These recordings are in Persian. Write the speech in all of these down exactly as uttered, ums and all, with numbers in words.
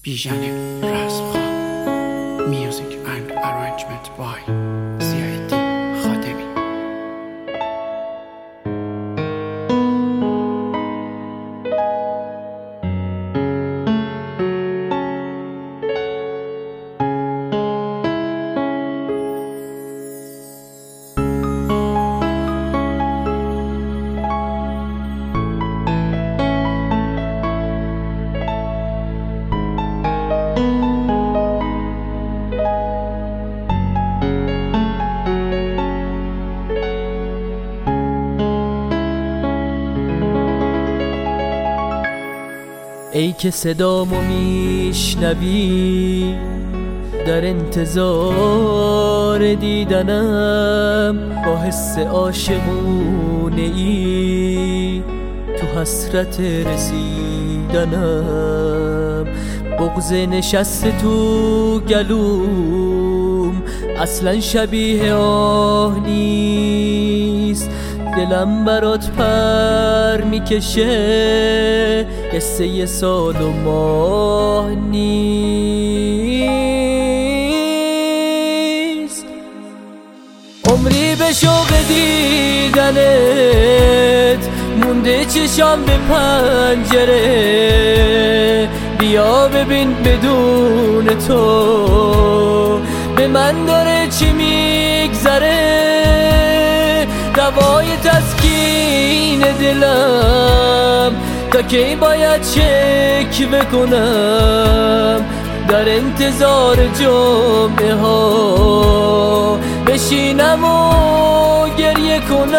بیژن رزمخواه. Music and arrangement by ضیاءالدین خاتمی. ای که صدامو میشنوی، در انتظار دیدنم، با حس عاشقونه ای تو حسرت رسیدنم. بغض نشسته تو گلوم اصلا شبیه آه نیست. دلم برات پر میکشه، قصه یه سال و ماه نیست. عمری به شوق دیدنت مونده چشام به پنجره. بیا ببین بدون تو به من داره چی میگذره. دوای تسکین دلم تا کی باید شک بکنم. در انتظار جمعه ها بشینم و گریه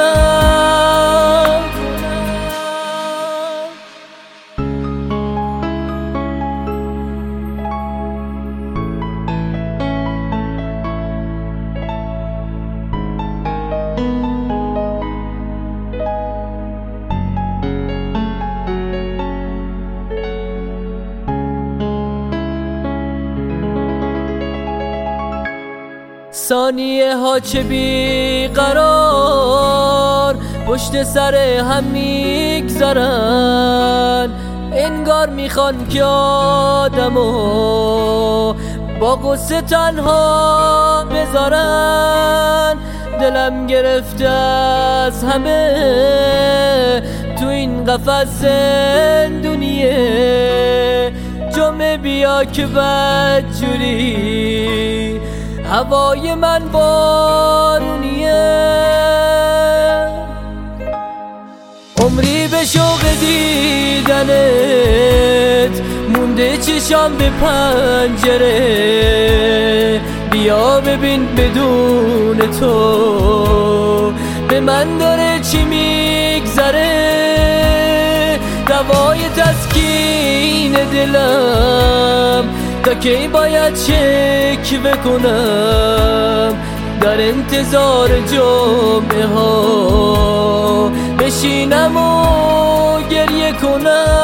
کنم. ثانیه ها چه بیقرار پشت سر هم میگذرن. انگار میخوان که آدمو با غصه تنها بذارن. دلم گرفته از همه تو این قفس زندونیه. جمعه بیا که بدجوری هوای من بارونیه. عمری به شوق دیدنت مونده چشام به پنجره. بیا ببین بدون تو به من داره چی میگذره. دوای تسکین دلم تا کی باید شک بکنم. در انتظار جمعه ها بشینم و گریه کنم.